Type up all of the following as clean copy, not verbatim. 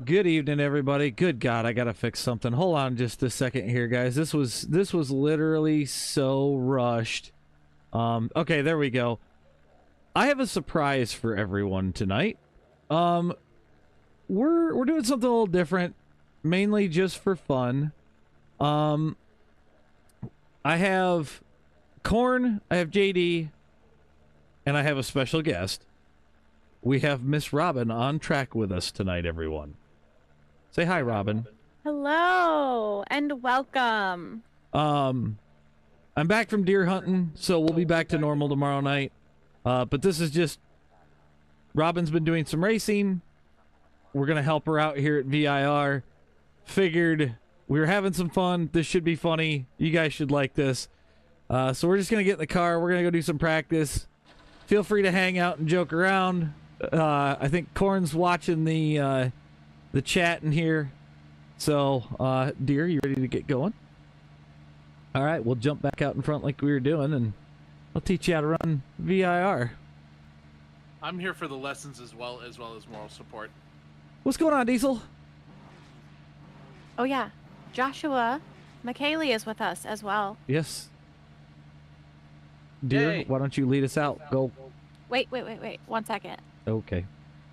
Good evening, everybody. Good God, I gotta fix something. Hold on just a second here, guys. This was literally so rushed. Okay, there we go. I have a surprise for everyone tonight. We're doing something a little different, mainly just for fun. I have Corn, I have JD, and I have a special guest. We have Miss Robin on track with us tonight, everyone. Say hi, Robin. Hello and welcome. I'm back from deer hunting, so we'll be back to normal tomorrow night. But this is just Robin's been doing some racing. We're gonna help her out here at VIR. Figured we were having some fun. This should be funny. You guys should like this. So we're just gonna get in the car. We're gonna go do some practice. Feel free to hang out and joke around. I think Corn's watching the chat in here. So, dear, you ready to get going? All right, we'll jump back out in front like we were doing, and I'll teach you how to run VIR. I'm here for the lessons as well as moral support. What's going on, Diesel? Oh yeah, Joshua McKaylee is with us as well. Yes. Dear, Hey. why don't you lead us out? Go. Wait. 1 second. Okay.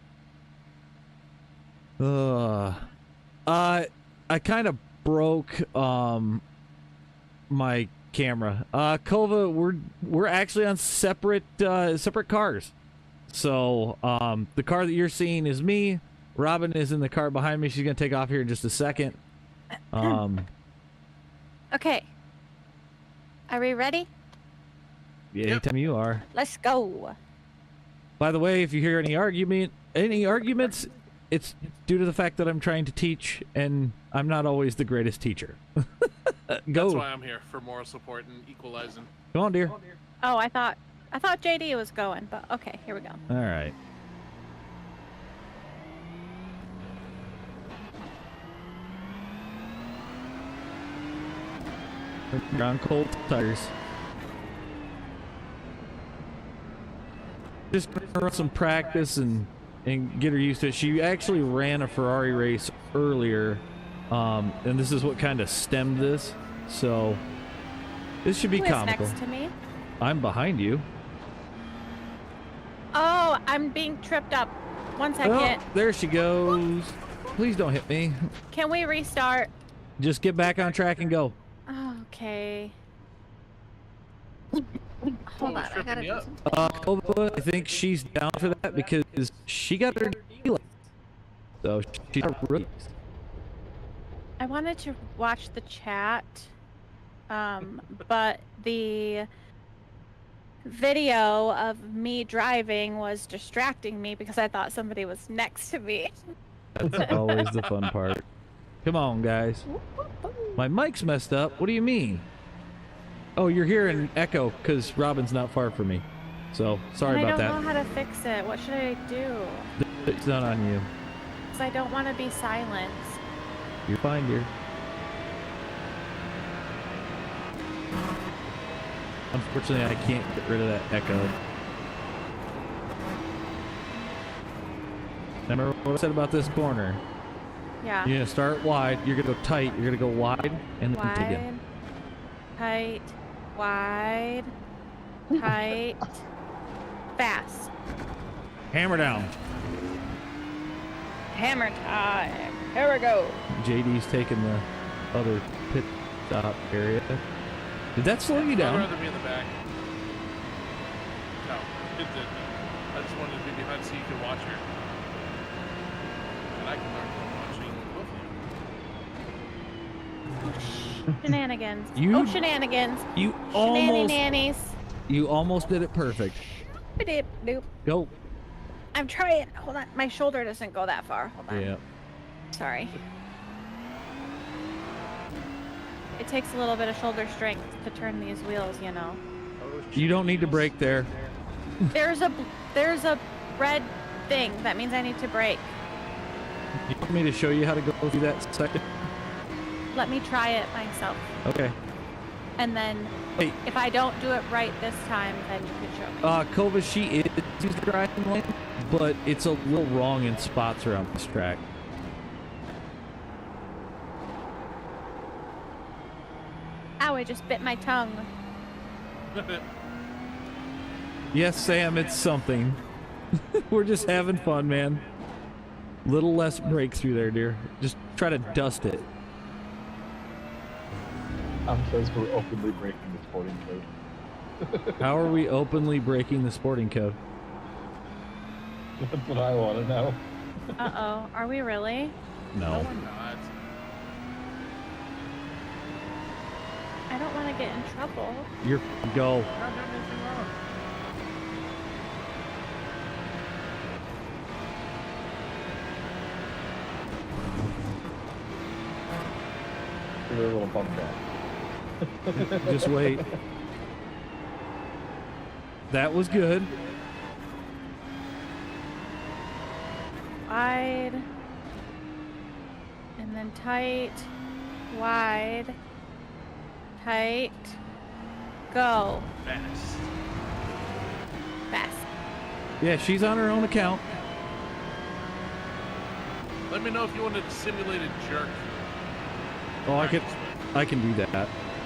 I kind of broke my camera. Kova, we're actually on separate cars. So the car that you're seeing is me. Robin is in the car behind me. She's gonna take off here in just a second. Okay. Are we ready? Yeah, anytime you are. Let's go. By the way, if you hear any arguments, it's due to the fact that I'm trying to teach, and I'm not always the greatest teacher. Go. That's why I'm here, for moral support and equalizing. Come on, dear. Oh, I thought JD was going, but okay, here we go. All right. You're on cold tires. Just gonna run some practice and get her used to it. She actually ran a Ferrari race earlier, and this is what kind of stemmed this. So this should be Who is comical. next to me? I'm behind you. Oh, I'm being tripped up. 1 second. Oh, there she goes. Please don't hit me. Can we restart? Just get back on track and go. Okay. Hold on, I gotta do some. Kova, I think she's down for that because she got her deal. So she's not rookie. I wanted to watch the chat, but the video of me driving was distracting me because I thought somebody was next to me. That's always the fun part. Come on, guys. My mic's messed up. What do you mean? Oh, you're hearing echo because Robin's not far from me. So, sorry about I that. don't know how to fix it. What should I do? It's not on you. Because I don't want to be silent. You're fine, dear. Unfortunately, I can't get rid of that echo. Remember what I said about this corner? Yeah. You're gonna start wide, you're gonna go tight, you're gonna go wide, and then take it. Tight, wide, tight, fast. Hammer down. Hammer time. Here we go. JD's taking the other pit stop area. Did that slow you I'd down? rather be in the back. No, it didn't. I just wanted to be behind so you could watch her. And I can learn from watching both of you. Shenanigans. You- Oh, shenanigans. You Shenanny nannies. almost did it perfect. Doop. Go. I'm trying. Hold on. My shoulder doesn't go that far. Hold on. Yeah. Sorry. It takes a little bit of shoulder strength to turn these wheels, you know. You don't need to brake there. There's a red thing. That means I need to brake. You want me to show you how to go through that second? Let me try it myself. Okay. And then Hey, if I don't do it right this time, then you can show me. Kova, she is the driving lane, but it's a little wrong in spots around this track. I just bit my tongue. Yes, Sam, it's something. We're just having fun, man. Little less breakthrough there, dear. Just try to dust it. Tom says we're openly breaking the sporting code. How are we openly breaking the sporting code? That's what I want to know. Uh-oh. Are we really? No, No. we're not. I don't want to get in trouble. You're go. We're not doing anything wrong. Give it a little bump back. Just wait. That was good. Wide. And then tight. Wide. Tight. Go. Fast. Fast. Yeah, she's on her own account. Let me know if you want to simulate a jerk. Oh, I can do that.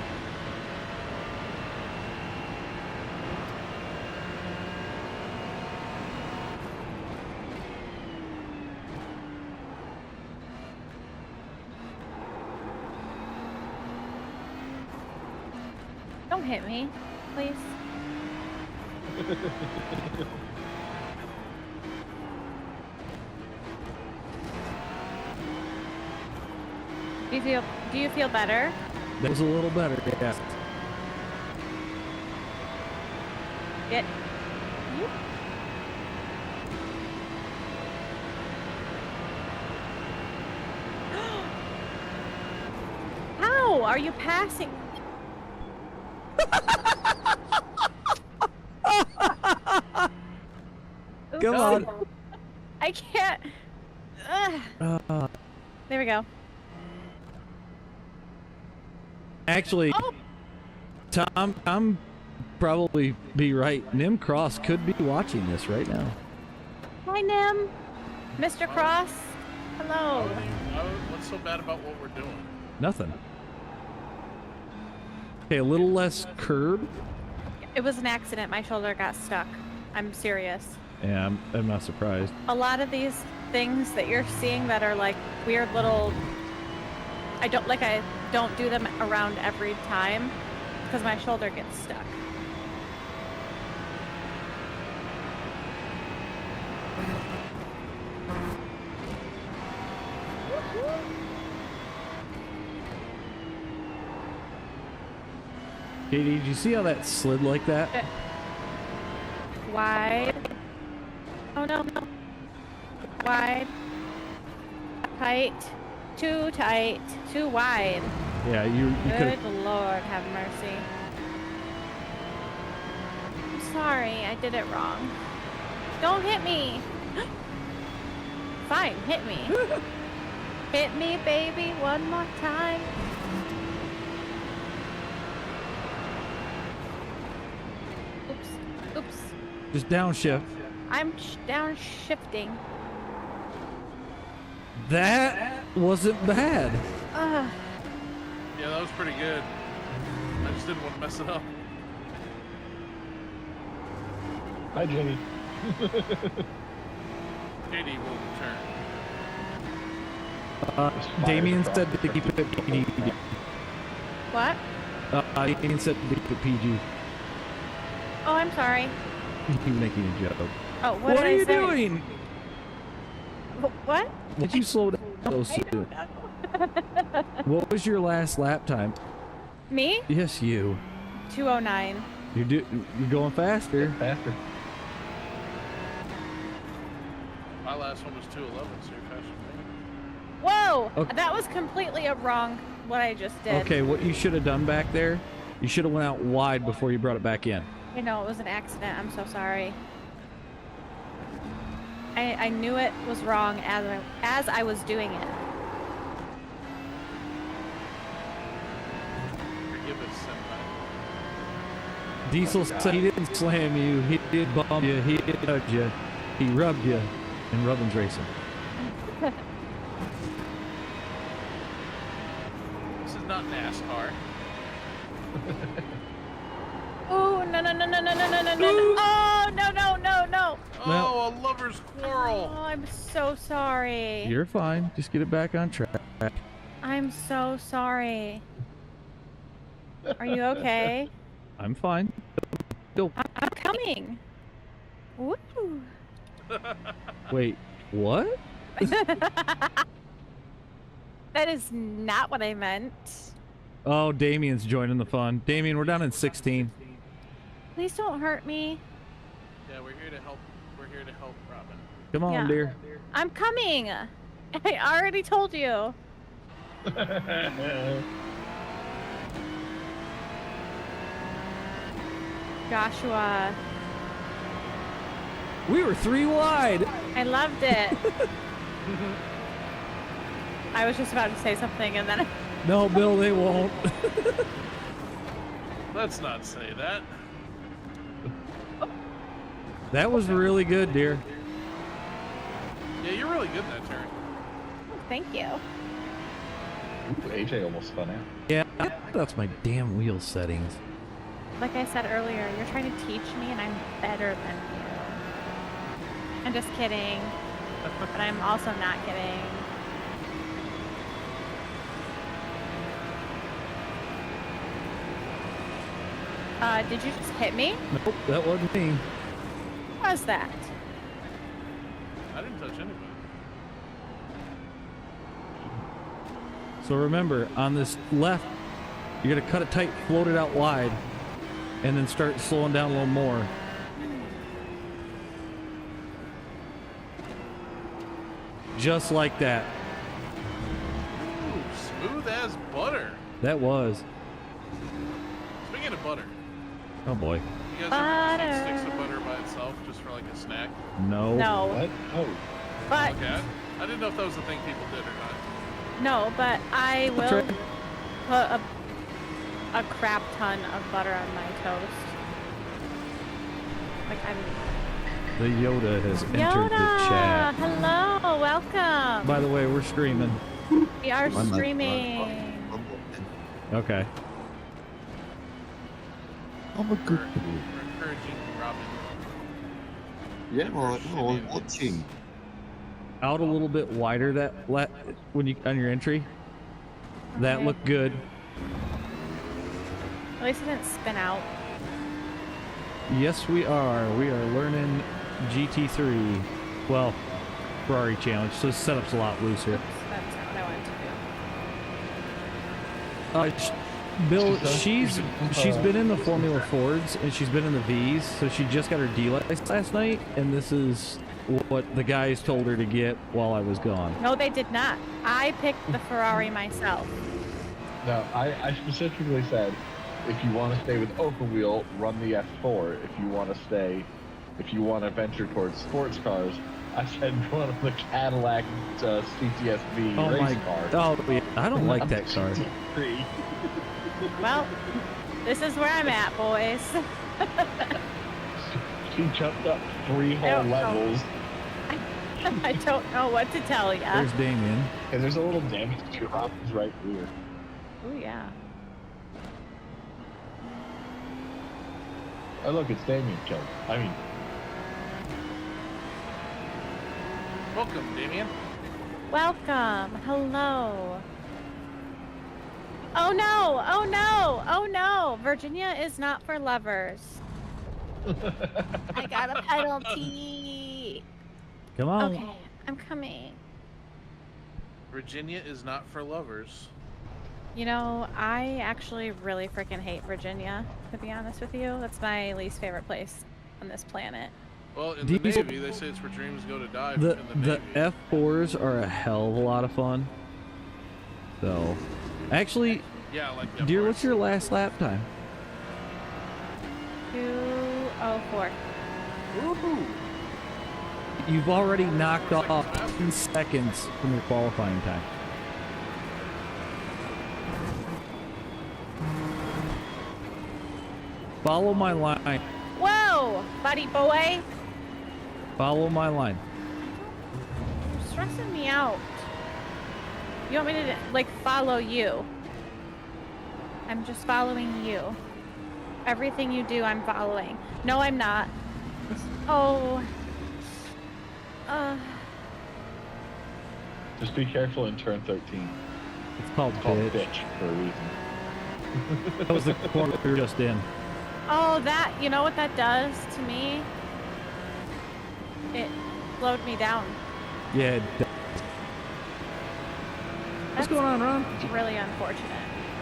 Don't hit me, please. Do you feel better? That was a little better, yeah. Get. How are you passing? Come Oops. on. I can't. Ugh. There we go. Actually, Oh, Tom, I'm probably be right. Nim Cross could be watching this right now. hi, Nim. Mr. Cross. Hello. What's so bad about what we're doing? Nothing. Okay, a little less curb. It was an accident. My shoulder got stuck. I'm serious. Yeah, I'm not surprised. A lot of these things that you're seeing that are like weird little, I don't do them around every time because my shoulder gets stuck. Katie, did you see how that slid like that? Wide. Oh no. Wide. Tight. Too tight. Too wide. Yeah, you Good could. Lord, have mercy. I'm sorry, I did it wrong. Don't hit me. Fine, hit me. Hit me, baby, one more time. Oops. Just downshift. I'm downshifting. That wasn't bad. Ugh. Yeah, that was pretty good. I just didn't want to mess it up. Hi, Jenny. Katie will return. Damien said to keep it PG. What? Damien said to keep it PG. Oh, I'm sorry. He was making a joke. Oh, what What did are I you say? doing? What? Did you slow down so soon? What was your last lap time? Me? Yes, you. 209. You're going faster. Faster. My last one was 211, so you're faster than me. Whoa! Okay. That was completely wrong. What I just did. Okay, what you should have done back there, you should have went out wide before you brought it back in. You know, it was an accident. I'm so sorry. I knew it was wrong as I was doing it. Forgive us, Senpai. Diesel said he didn't slam you, he did bump you, he did nudge you, he rubbed you in Rubbins Racing. This is not NASCAR. Oh no no no no no no no no no! Oh no no no no! Oh, a lover's quarrel. Oh, I'm so sorry. You're fine. Just get it back on track. I'm so sorry. Are you okay? I'm fine. I'm coming. Woo! Wait, what? That is not what I meant. Oh, Damien's joining the fun. Damien, we're down in 16. Please don't hurt me. Yeah, we're here to help. We're here to help Robin. Come on, Yeah. dear. I'm coming. I already told you. Joshua, We were 3 wide. I loved it. I was just about to say something and then No, Bill, they won't. Let's not say that. That was really good, dear. Yeah, you're really good in that turn. thank you. Ooh, AJ almost spun out. Yeah, that's my damn wheel settings. Like I said earlier, you're trying to teach me and I'm better than you. I'm just kidding. But I'm also not kidding. Did you just hit me? Nope, that wasn't me. What was that? I didn't touch anybody. So remember, on this left, you're gonna cut it tight, float it out wide, and then start slowing down a little more. Just like that. Ooh, smooth as butter. That was. Speaking of butter, Oh boy. you guys ever eat sticks Butter. of butter by itself just for like a snack? No. No. What? Oh. But Okay, I didn't know if that was a thing people did or not. no, but I That's will right. put a crap ton of butter on my toast. Like I'm The Yoda has entered Yoda! the chat. Hello, welcome. By the way, we're streaming. We are I'm not- streaming. Okay. I'm a good boy. We're encouraging Robin. Yeah, well, I'm watching. Out a little bit wider that when you on your entry. That Okay. looked good. At least it didn't spin out. Yes, we are. We are learning GT3. Well, Ferrari challenge. So the setup's a lot looser. Oops, that's not what I wanted to do. Bill, She's she's been in the Formula Fords and she's been in the V's. So she just got her D license last night, and this is what the guys told her to get while I was gone. No, they did not. I picked the Ferrari myself. No, I specifically said, if you want to stay with open wheel, run the F4. If you want to venture towards sports cars, I said run the Cadillac CTSV Oh race my! car. Oh, yeah, I don't like that car. GT3. Well, this is where I'm at, boys. She jumped up 3 whole don't know. levels, I don't know what to tell ya. There's Damien. and there's a little damage to Robin's right rear. Oh yeah. Oh look, it's Damien killed. I mean, Welcome, Damien. Welcome. Hello. Oh no! Oh no! Oh no! Virginia is not for lovers. I got a penalty. Come on. Okay, I'm coming. Virginia is not for lovers. You know, I actually really freaking hate Virginia, to be honest with you. That's my least favorite place on this planet. Well, in Do the you- Navy, they say it's where dreams go to die. The in the Navy. F4s are a hell of a lot of fun. So, actually, Yeah, like that dear, part. what's your last lap time? 2:04. Ooh. You've already knocked Looks like off it's fast. 10 seconds from your qualifying time. Follow my line. Whoa, buddy boy! Follow my line. You're stressing me out. You want me to, like, follow you? I'm just following you. Everything you do, I'm following. No, I'm not. Oh. Just be careful in turn 13. It's called It's called bitch. bitch for a reason. That was the corner we were just in. Oh, that, you know what that does to me? It slowed me down. Yeah. What's That's going on, Ron? really unfortunate.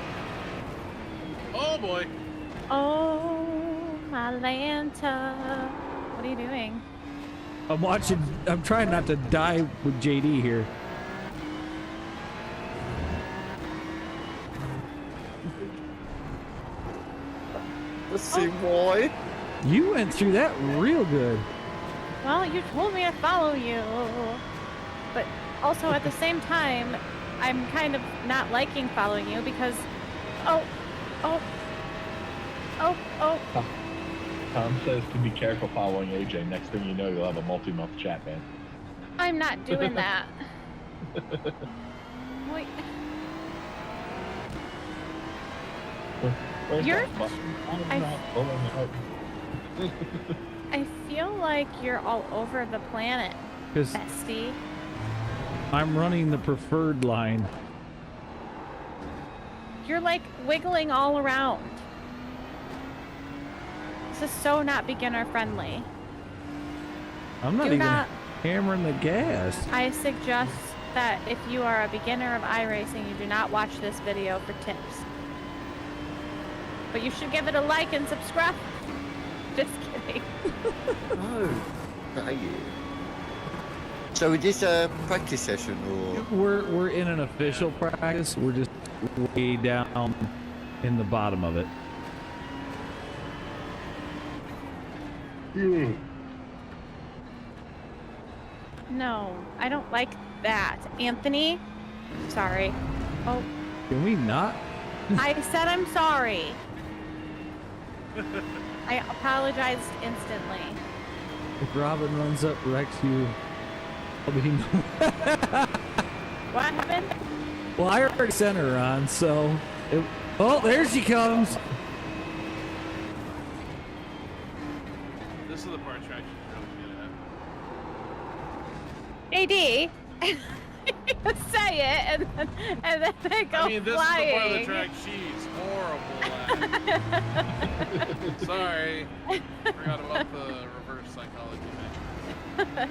Oh boy. Oh, my Lanta. What are you doing? I'm watching. I'm trying not to die with JD here. Let's see why. You went through that real good. Well, you told me to follow you. But also at the same time, I'm kind of not liking following you because... Oh. Tom says to be careful following AJ. Next thing you know, you'll have a multi-month chat ban. I'm not doing that. Wait. Where's You're- that button? I'm I- not pulling out. I feel like you're all over the planet, Because bestie. I'm running the preferred line. You're like wiggling all around. This is so not beginner friendly. I'm not Do even not- hammering the gas. I suggest that if you are a beginner of iRacing, you do not watch this video for tips. But you should give it a like and subscribe. Just kidding. No. Thank you. So is this a practice session or? We're in an official practice. We're just way down in the bottom of it. No, I don't like that. Anthony? Sorry. Oh, Can we not? I said I'm sorry. I apologized instantly. If Robin runs up, wrecks you. I'll be What happened? well, I already sent her on, so. Oh, there she comes. This is the part traction AD, say it, and then they go I mean, this flying. is the part of the track she's horrible at. Sorry. Forgot about the reverse psychology thing.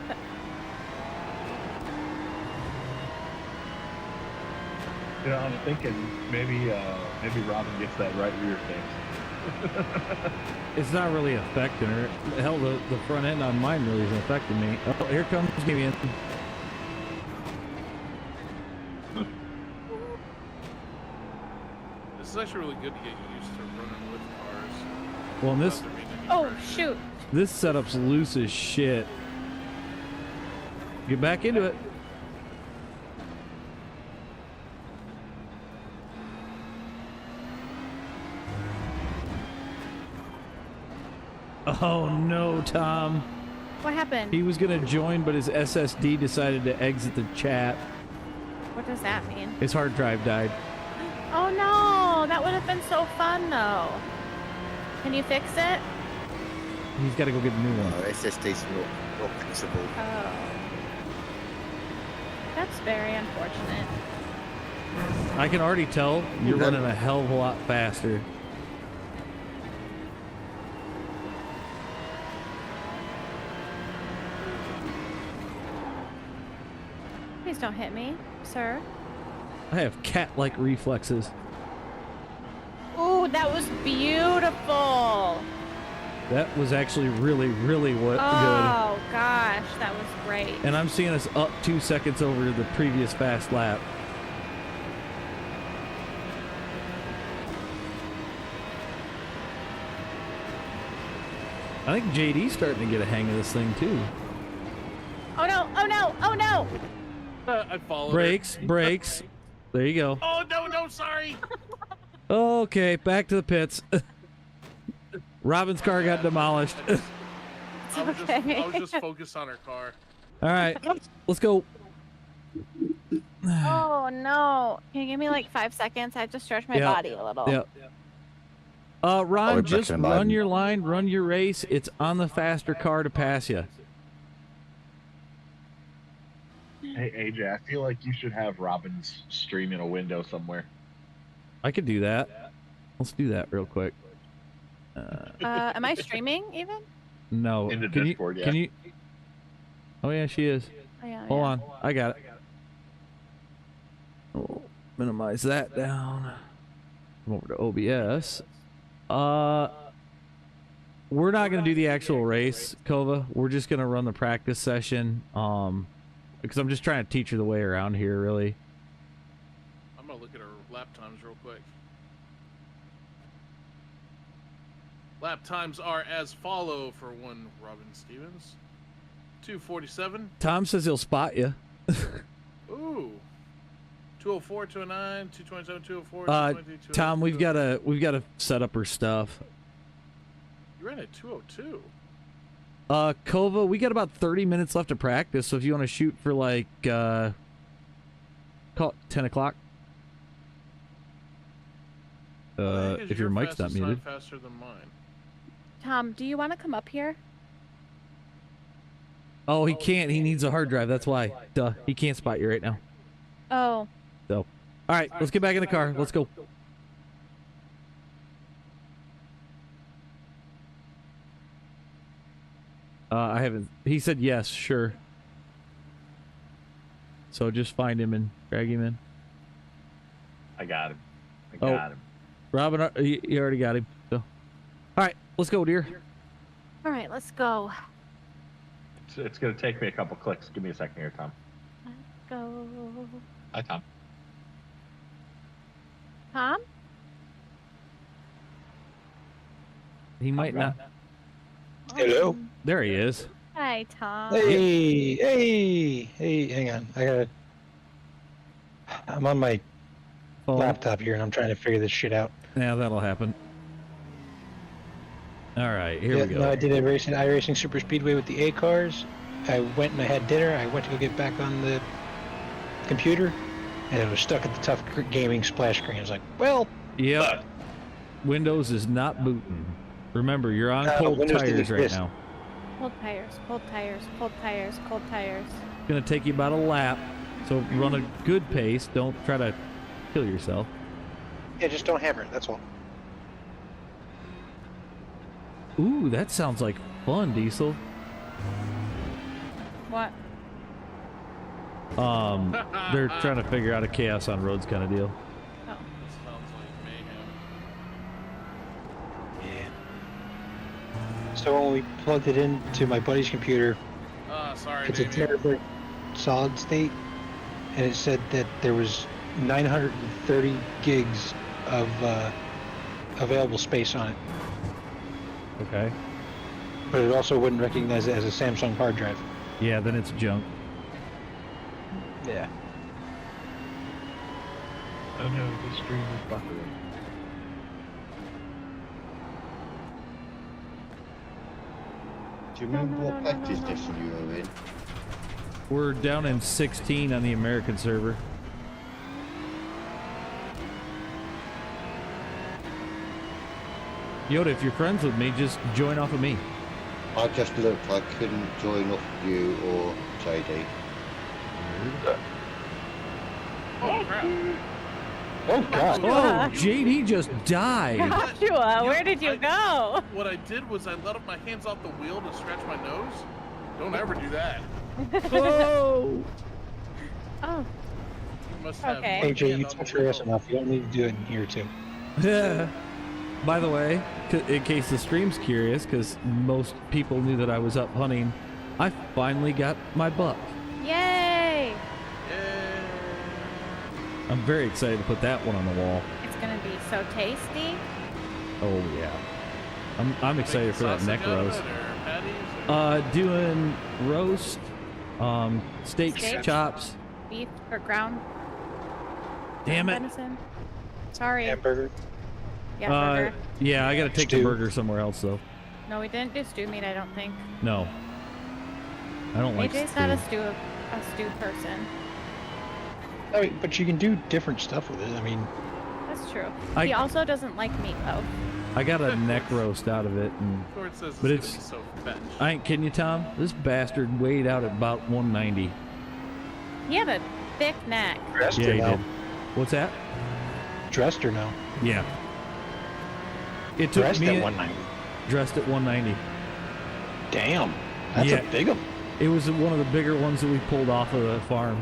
You know, I'm thinking maybe Robin gets that right rear fixed. It's not really affecting her. Hell, the front end on mine really isn't affecting me. Oh, here comes Gideon. This is actually really good to get used to running with cars. Well, and this without there being any Oh friction. shoot! this setup's loose as shit. Get back into it. Oh no, Tom. What happened? He was gonna join, but his SSD decided to exit the chat. What does that mean? His hard drive died. Oh no! That would have been so fun though. Can you fix it? He's got to go get a new No, one. SSD's not fixable. Oh. That's very unfortunate. I can already tell you're Okay. running a hell of a lot faster. Please don't hit me, sir. I have cat-like reflexes. Ooh, that was beautiful. That was actually really, really good. Oh gosh, that was great. And I'm seeing us up 2 seconds over the previous fast lap. I think JD's starting to get a hang of this thing too. Oh no! Oh no! Oh no! I followed it. Brakes, brakes. There you go. Oh no, sorry. Okay, back to the pits. Robin's car got demolished. I was okay. just focused on her car. All right, let's go. Oh no! Can you give me like 5 seconds? I have to stretch my Yeah. body a little. Yep. I'll Ron, be back just in run 5 your line, run your race. It's on the faster car to pass you. Hey AJ, I feel like you should have Robin's stream in a window somewhere. I could do that. Let's do that real quick. Am I streaming even? No. In the can Discord, you, yeah. Can you? Oh yeah, she is. Oh, yeah, Hold yeah. on, I got it. Oh, minimize that down. Come over to OBS. We're not gonna do the actual race, Kova. We're just gonna run the practice session. Because I'm just trying to teach her the way around here, really. I'm gonna look at her lap times real quick. Lap times are as follow for one Robin Stevens. 2:47. Tom says he'll spot you. Ooh. 2:04, 2:09, 2:27, 2:04, 2:20, Tom, we've got to set up her stuff. You ran at 2:02. Kova, we got about 30 minutes left to practice, so if you want to shoot for like call it 10 o'clock. If your mic's not muted. Faster than mine. Tom, do you want to come up here? Oh, he can't. He needs a hard drive. That's why. Duh. He can't spot you right now. Oh, So, all right, let's get back in the car. Let's go. I haven't. He said yes, sure. So just find him and drag him in. I got him. I Oh. got him. Robin, you already got him. So, all right, let's go, dear. all right. Let's go. It's gonna take me a couple clicks. Give me a second here, Tom. Go. Hi, Tom. Tom? He might not. Hello? There he is. Hi, Tom. Hey, hang on. I'm on my Oh, laptop here and I'm trying to figure this shit out. yeah, that'll happen. All right, here we go. No, I did iRacing Super Speedway with the A cars. I went and I had dinner. I went to go get back on the computer and it was stuck at the tough gaming splash screen. I was like, well, Yep. Windows is not booting. Remember, you're on cold Windows didn't tires right exist. now. Cold tires, cold tires, cold tires, cold tires. It's gonna take you about a lap, so run a good pace. Don't try to kill yourself. yeah, just don't hammer it. That's all. Ooh, that sounds like fun, Diesel. What? They're trying to figure out a chaos on roads kind of deal. Oh. That sounds like mayhem. Yeah. So when we plugged it into my buddy's computer, Sorry, it's a Daniel. terabyte solid state, and it said that there was 930 gigs of available space on it, Okay. but it also wouldn't recognize it as a Samsung hard drive. Yeah, then it's junk. Yeah. Oh no, the stream is buffering. Do you remember what practice session you were in? We're down in 16 on the American server. Yoda, if you're friends with me, just join off of me. I just looked, I couldn't join up you or JD. Oh crap! Oh god. Oh, JD just died. Joshua, where did you I- go? What I did was I let my hands off the wheel to scratch my nose. Don't ever do that. Oh. Oh, You must have Okay. one AJ, hand you on the touch your ass wheel. enough. You don't need to do it in here too. Yeah. By the way, in case the stream's curious, because most people knew that I was up hunting, I finally got my buck. yay! Yay. I'm very excited to put that one on the wall. It's gonna be so tasty. Oh yeah. I'm excited Make for that sausage neck out of roast. it, or patties, or- Doing roast, steaks, Steaks? chops. Beef or ground Damn it. venison. Sorry. Hamburger. Yeah, burger. Yeah, I gotta take the Stew. burger somewhere else though. No, we didn't do stew meat, I don't think. No. I don't like AJ's stew. not a stew person. I mean, but you can do different stuff with it. I mean, That's true. I- He also doesn't like meatloaf. I got a neck roast out of it, and Ford says But it's, it's- gonna be so fetch. I ain't kidding you, Tom. This bastard weighed out at about 190. He had a thick neck. dressed Yeah, or he no? did. What's that? Dressed or no? Yeah. It took Dressed me at 190. dressed at 190. Damn, that's Yeah. a big one. It was one of the bigger ones that we pulled off of the farm.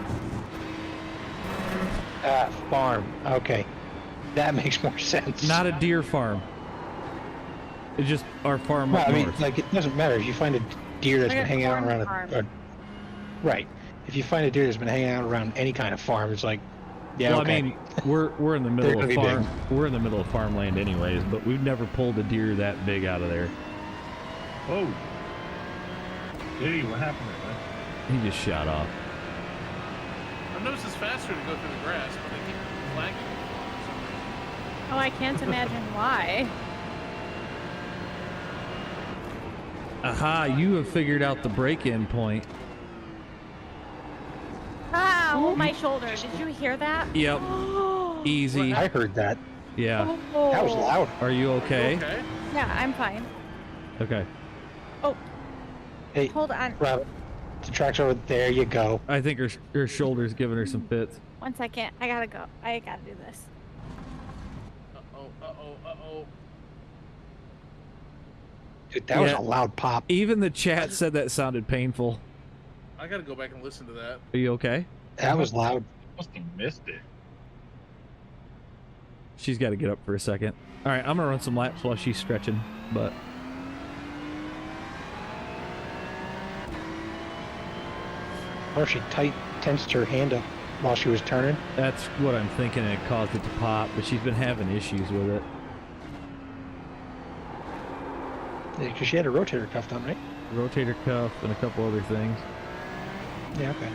Farm. Okay, that makes more sense. Not a deer farm. It's just our farm Well, up I mean, north. like it doesn't matter if you find a deer that's Like been a hanging out corn around farm. right. If you find a deer that's been hanging out around any kind of farm, it's like, yeah, well, okay. I mean, we're in the They're middle of gonna be farm. We're in the middle of farmland, anyways. But we've never pulled a deer that big out of there. Whoa. Diddy, what happened there, man? He just shot off. I've noticed it's faster to go through the grass, but they keep flagging me for some reason. Oh, I can't imagine why. Aha! You have figured out the break-in point. Ow, my shoulder. Did you hear that? Yep. Easy. I heard that. Yeah. That was loud. Are you okay? Okay. Yeah, I'm fine. Okay. Hey, Hold on. Robin, the track's over there. You go. I think her shoulder's giving her some fits. 1 second. I gotta go. I gotta do this. Uh-oh. Dude, that was Yeah. a loud pop. Even the chat said that sounded painful. I gotta go back and listen to that. Are you okay? That was loud. Must have missed it. She's got to get up for a second. All right, I'm gonna run some laps while she's stretching. But Or she tensed her hand up while she was turning. that's what I'm thinking. It caused it to pop, but she's been having issues with it. Because she had a rotator cuff on, right? Rotator cuff and a couple other things. Yeah, okay.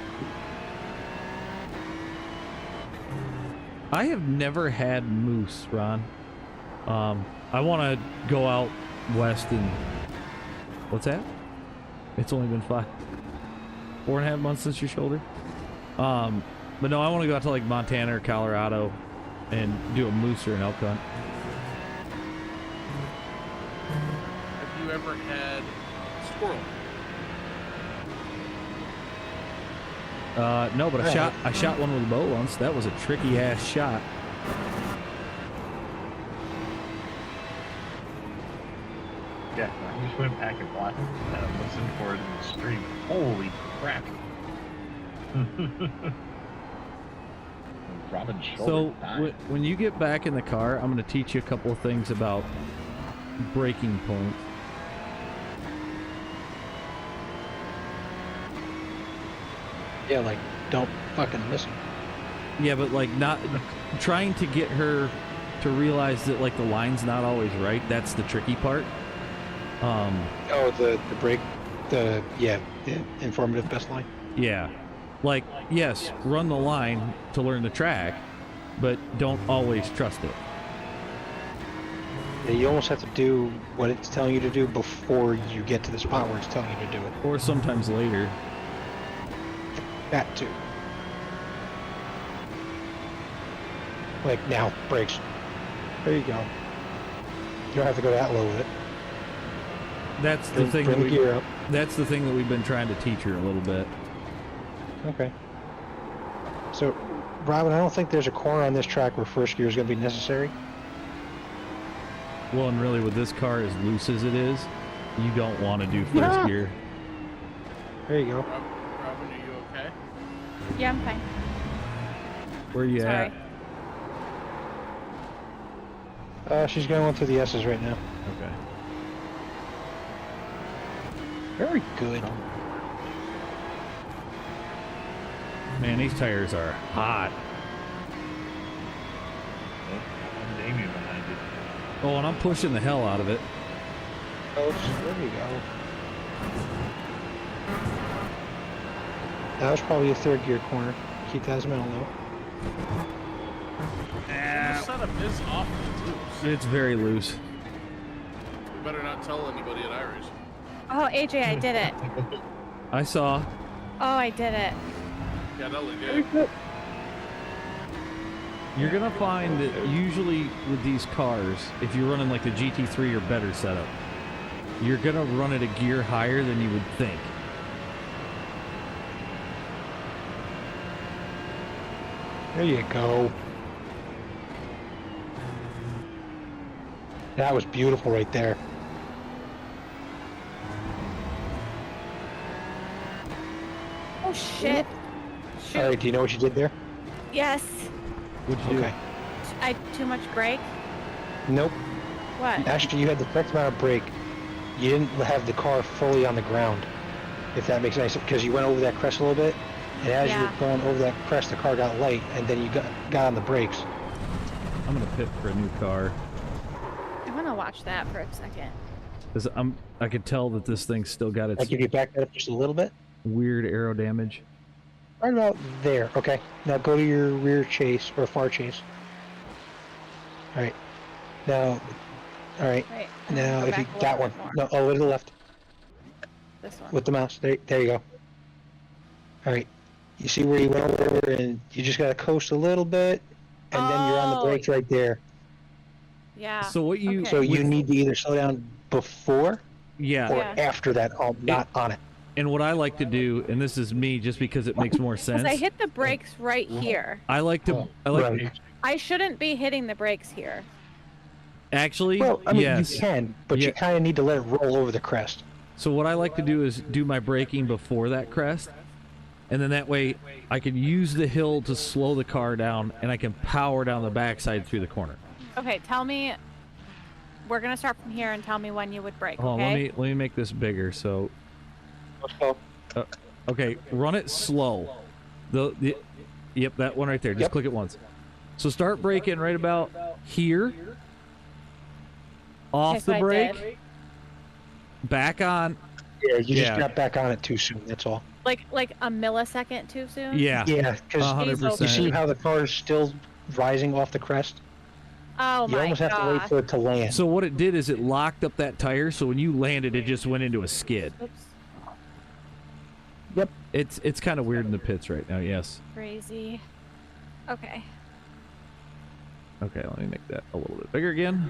I have never had moose, Ron. I want to go out west and what's that? It's only been 4.5 months since your shoulder. But no, I want to go out to like Montana or Colorado and do a moose or an elk hunt. Have you ever had squirrel? No, but I shot one with a bow once. That was a tricky ass shot. Yeah, I just went back and watched and listened for it in the stream. Holy crap. Robin's shoulder So died. when you get back in the car, I'm going to teach you a couple of things about braking points. Yeah, like, don't fucking listen. Yeah, but like not trying to get her to realize that like the line's not always right. That's the tricky part. Oh, the break, the informative best line. Yeah. Like, yes, run the line to learn the track, but don't always trust it. Yeah, you almost have to do what it's telling you to do before you get to the spot where it's telling you to do it. Or sometimes later. That too. Like now, brakes. There you go. You don't have to go that low with it. That's the thing Bring that the we, gear up. that's the thing that we've been trying to teach her a little bit. Okay. So, Robin, I don't think there's a corner on this track where first gear is going to be necessary. Well, and really with this car as loose as it is, you don't want to do first Yeah. gear. There you go. Robin, are you okay? Yeah, I'm fine. Where you Sorry. at? She's going through the S's right now. Okay. Very good. Man, these tires are hot. I'm Damien behind it. Oh, and I'm pushing the hell out of it. Oh, there you go. That was probably a third gear corner. Keep that as mental though. The setup is awfully loose. It's very loose. We better not tell anybody at Irish. Oh, AJ, I did it. I saw. Oh, I did it. Yeah, that looked good. You're gonna find that usually with these cars, if you're running like the GT3 or better setup, you're gonna run it a gear higher than you would think. There you go. That was beautiful right there. Oh shit. Shoot. All right, do you know what you did there? Yes. What'd you Okay. I too much brake. Nope. What? Actually, you had the correct amount of brake. You didn't have the car fully on the ground, if that makes any sense, because you went over that crest a little bit, and as you Yeah. were going over that crest, the car got light, and then you got on the brakes. do? I'm gonna pit for a new car. I want to watch that for a second. 'Cause I could tell that this thing's still got its Like if you back that up just a little bit, weird aero damage. right about there. Okay. Now go to your rear chase or far chase. All right. Now, all right. Wait. Now, go if you back a that little one, bit more. no, over to the left This one. with the mouse. There you go. All right. You see where you went over, and you just gotta coast a little bit, and then you're on the Oh. brakes right there. Yeah. So what you Okay. So you need to either slow down before yeah, or Yeah. after that, not on it. and what I like to do, and this is me just because it makes more sense. Because I hit the brakes right here. I like to Right. I shouldn't be hitting the brakes here. actually Well, I mean, yes. you can, but Yeah. you kind of need to let it roll over the crest. So what I like to do is do my braking before that crest, and then that way I can use the hill to slow the car down, and I can power down the backside through the corner. Okay, tell me. We're gonna start from here and tell me when you would brake. Hold on, Okay. let me make this bigger. So So, okay, run it slow. Yep, that one right there. Just Yep. click it once. So start braking right about here. Off Okay, so the I brake, did. back on. yeah, you Yeah. just got back on it too soon. That's all. Like a millisecond too soon. Yeah, Yeah, because 100%. you see how the car is still rising off the crest. Oh You my almost have to wait gosh. for it to land. So what it did is it locked up that tire, so when you landed, it just went into a skid. Oops. Yep. It's kind of weird in the pits right now. Yes. Crazy. Okay. Okay, let me make that a little bit bigger again.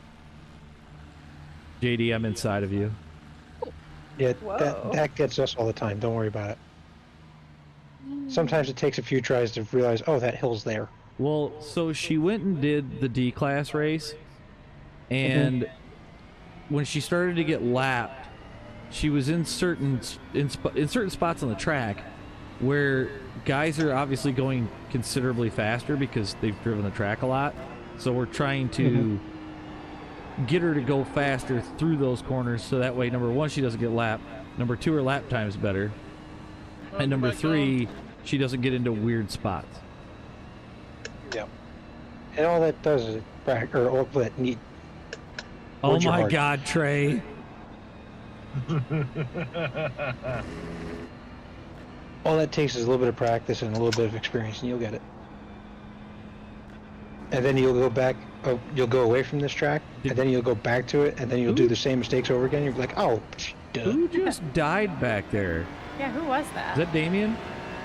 JD, I'm inside of you. Yeah, Whoa. that gets us all the time. Don't worry about it. Sometimes it takes a few tries to realize, oh, that hill's there. Well, so she went and did the D-class race, and when she started to get lapped, she was in certain spots on the track where guys are obviously going considerably faster because they've driven the track a lot. So we're trying to get her to go faster through those corners, so that way, number one, she doesn't get lapped. Number two, her lap time's better. And number three, she doesn't get into weird spots. Yep. And all that does is all that neat. Oh Where's your my heart? God, Trey. All that takes is a little bit of practice and a little bit of experience, and you'll get it. And then you'll go back. Oh, you'll go away from this track, and then you'll go back to it, and then you'll do the same mistakes over again. You'll be like, oh, duh. Who just died back there? Yeah, who was that? Is that Damien?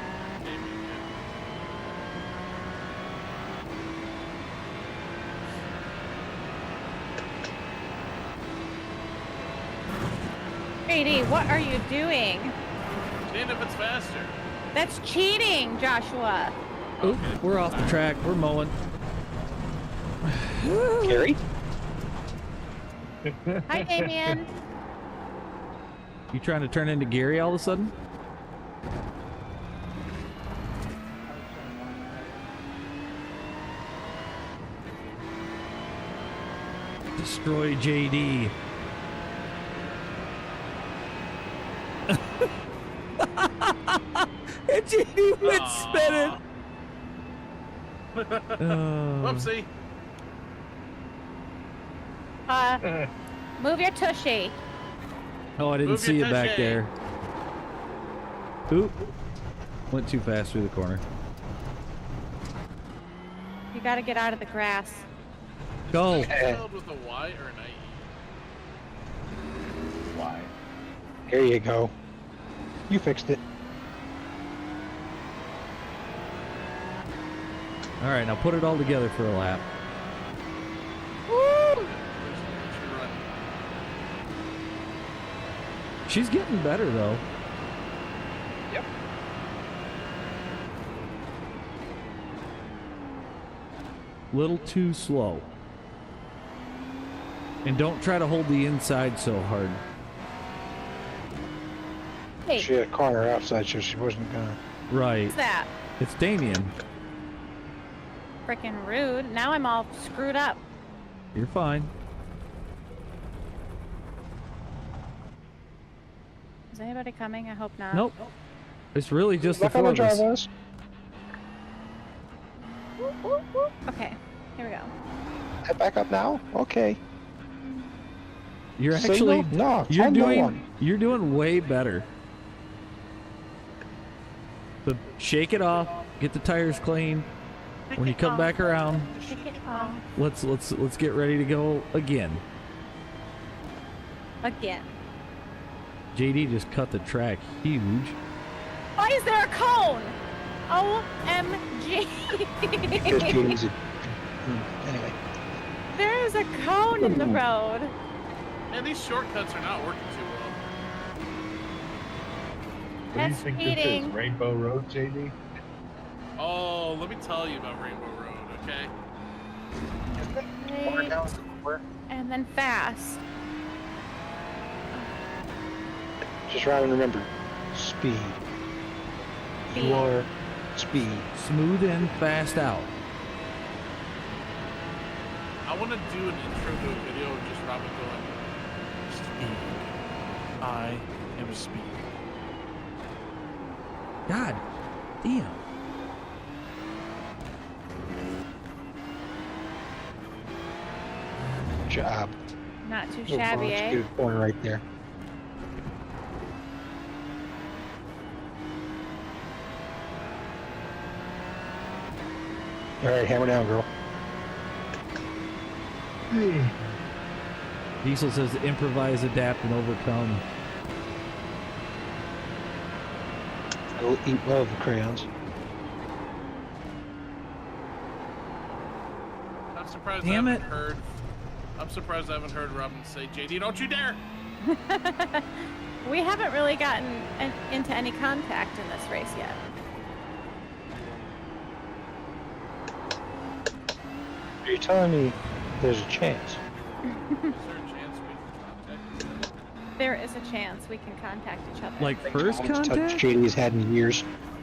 JD, what are you doing? And if it's faster. That's cheating, Joshua. Oop, we're off the track. We're mowing. Gary? Hi, Damien. You trying to turn into Gary all of a sudden? Destroy JD. And JD went spinning. Whoopsie. Move your tushy. Oh, I didn't Move see your it back tushy. there. Oop. Went too fast through the corner. You gotta get out of the grass. Go. Spelled with a Y or an IE? Why? There you go. You fixed it. All right, now put it all together for a lap. What's your run? She's getting better though. Yep. Little too slow. And don't try to hold the inside so hard. Hey, She had a car on her outside, so she wasn't gonna. Right. what's that? It's Damien. Freaking rude. Now I'm all screwed up. You're fine. Is anybody coming? I hope not. Nope. It's really just the Look on four the of us. drive us. Whoop, whoop, whoop. Okay, here we go. Head back up now. Okay. You're Signal? actually No. you're tell no doing one. you're doing way better. So shake it off, get the tires clean. When you come back around, Take it off. let's get ready to go again. Again. JD just cut the track huge. Why is there a cone? OMG. Because Katie's a- Anyway. There is a cone in the road. Man, these shortcuts are not working too well. What do you That's think this speeding. is? Rainbow Road, JD? Oh, let me tell you about Rainbow Road, okay? Right. And then fast. Just try and remember, speed. Speed. You are speed. Smooth in, fast out. I want to do an intro to a video of just Robin going, Speed. I am speed. God damn. Job. Not too Little shabby, bonus eh? good corner right there. All right, hammer down, girl. Diesel says improvise, adapt, and overcome. Go eat well of the crayons. I'm surprised Damn I it. haven't heard. I'm surprised I haven't heard Robin say, JD, don't you dare! We haven't really gotten into any contact in this race yet. Are you telling me there's a chance? Is there a chance we can contact each other? There is a chance we can contact each other. Like first Tom's touch contact? JD's had in years.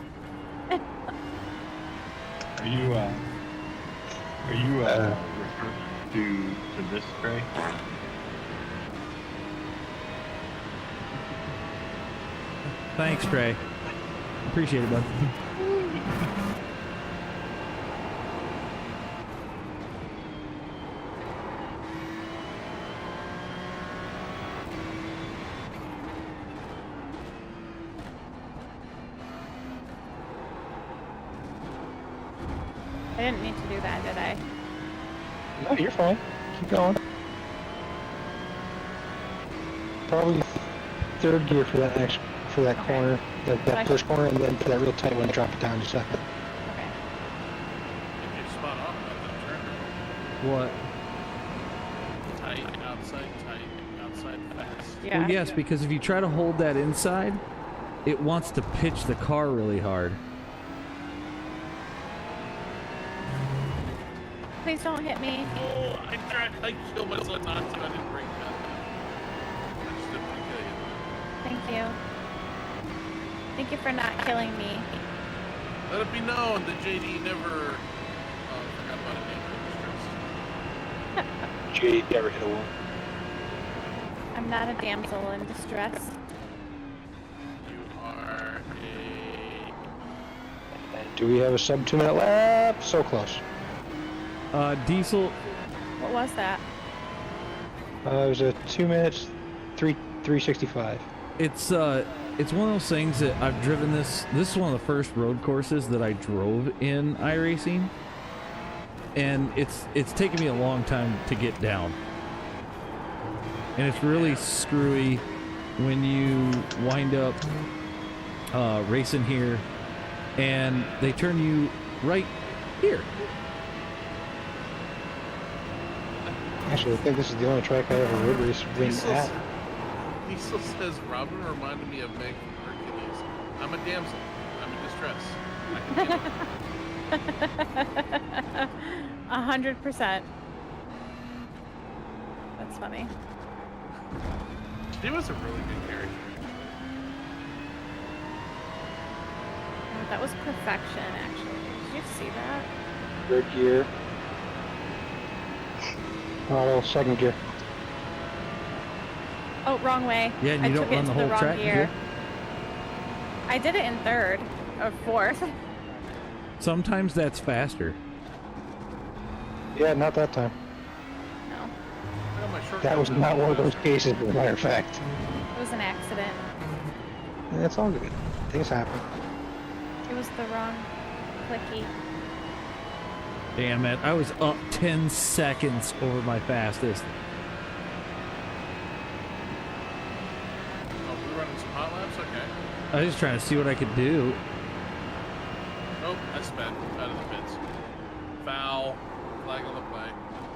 Are you referring to this, Trey? Thanks, Trey. Appreciate it, bud. I didn't need to do that, did I? No, you're fine. Keep going. Probably third gear for that corner, that first corner, and then for that real tight one, drop it down to second. Okay. You're spot on about that turn. What? Tight, outside, fast. Yeah. Well, yes, because if you try to hold that inside, it wants to pitch the car really hard. Please don't hit me. Oh, I killed myself not to. I didn't break that. I just didn't want to kill you. Thank you. Thank you for not killing me. Let it be known that JD never. Oh, I forgot about a name. JD never hit a wall. I'm not a damsel in distress. You are a. And do we have a sub 2 minute lap? So close. Diesel, What was that? It was a 2 minutes, 365. it's one of those things that I've driven this. This is one of the first road courses that I drove in iRacing, and it's taken me a long time to get down. And it's really screwy when you wind up racing here, and they turn you right. Here. Actually, I think this is the only track I ever road race win at. Diesel says Robin reminded me of Meg from Hercules. I'm a damsel. I'm in distress. I can feel it. 100%. That's funny. She was a really good character. Oh, that was perfection, actually. Did you see that? Third gear. Oh, second gear. Oh, wrong way. Yeah, and I you took don't it run the into whole wrong track gear. here? I did it in third or fourth. Sometimes that's faster. Yeah, not that time. No, I got my short That was coat. not one of those cases, as a matter of fact. it was an accident. And that's all good. Things happen. It was the wrong clicky. Damn it. I was up 10 seconds over my fastest. Oh, we're running some hot laps? Okay. I was just trying to see what I could do. Oh, I sped out of the pits. Foul. Flag on the play.